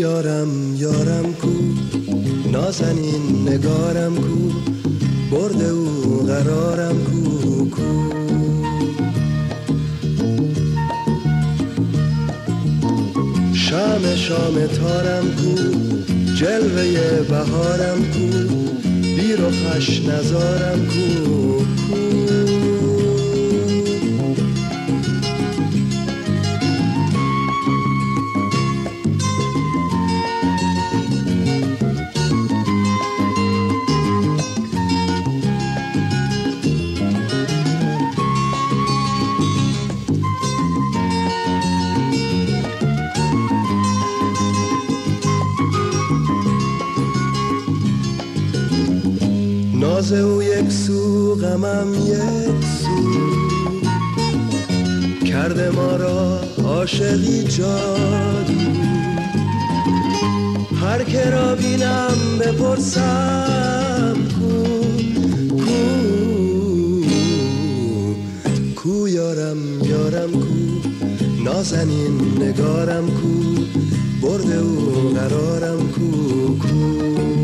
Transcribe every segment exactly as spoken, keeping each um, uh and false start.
یارم یارم کو، نازنین نگارم کو، برده او قرارم کو کو. شام شام تارم کو، جلوه بهارم کو، بیر و خش نزارم کو کو. ناز او یک سو، غمم یک سو، کرده ما را عاشقی جادو. هر که را بینم بپرسم کو کو کو یارم یارم کو، نازنین نگارم کو، برده او قرارم کو کو.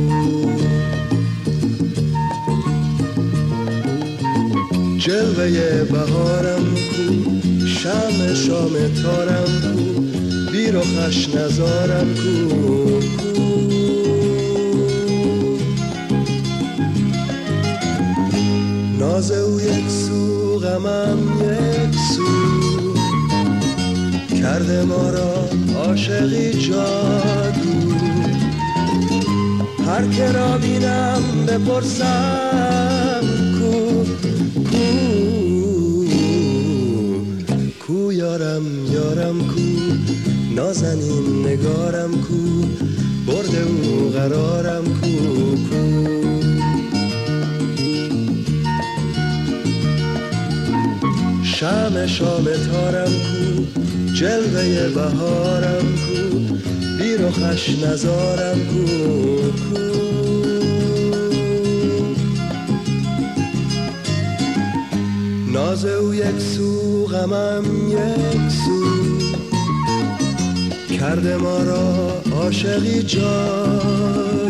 جلوه بهارم کو، شم شام تارم کو، بیر و خش نزارم کو کو. ناز او یک سو، غمم یک سو، کرده ما را عاشقی جادو. هر که را بینم بپرسم کو کو یارم یارم کو، نازنین نگارم کو، برده او قرارم کو کو. شم شام تارم کو، جلوه بهارم کو، بیر و خش نزارم کو کو. ناز او یک سو، غمم یک سو، کرده ما را عاشقی جادو.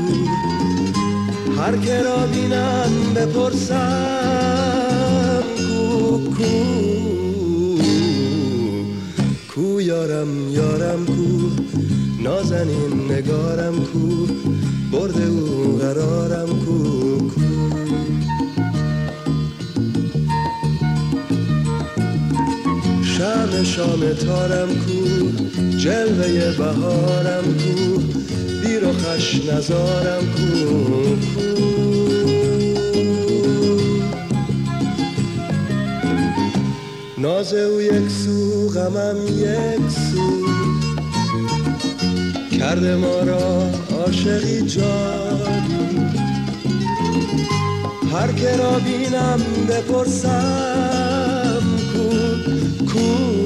هر که را بینم بپرسم کو کو کو یارم یارم کو، نازنین نگارم کو، برده او قرارم کو کو. شم شام تارم کو، جلوه بهارم کو، بیر و خش نزارم کو کو. ناز او یک سو، غمم یک سو، کرده ما را عاشقی جادو. هر که را بینم بپرسم کو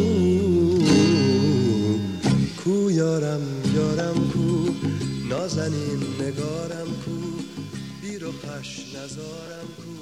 کو یارم یارم کو، نازنین نگارم کو، بیر و خش نزارم کو.